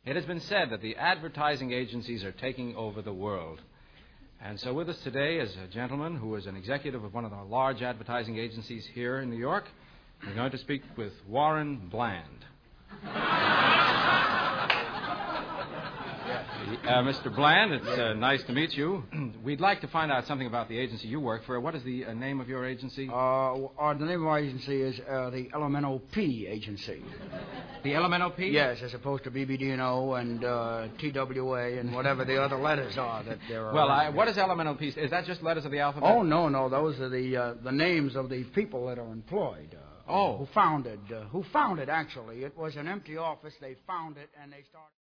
It has been said that the advertising agencies are taking over the world. And so with us today is a gentleman who is an executive of one of the large advertising agencies here in New York. We're going to speak with Warren Bland. Mr. Bland, it's nice to meet you. We'd like to find out something about the agency you work for. What is the name of your agency? The name of our agency is the LMNOP agency. The LMNOP? Yes, as opposed to BBD&O and TWA and whatever the other letters are that there are. Well, what is LMNOP? Is that just letters of the alphabet? Oh, no. Those are the names of the people that are employed. Who founded, actually. It was an empty office. They found it, and they started...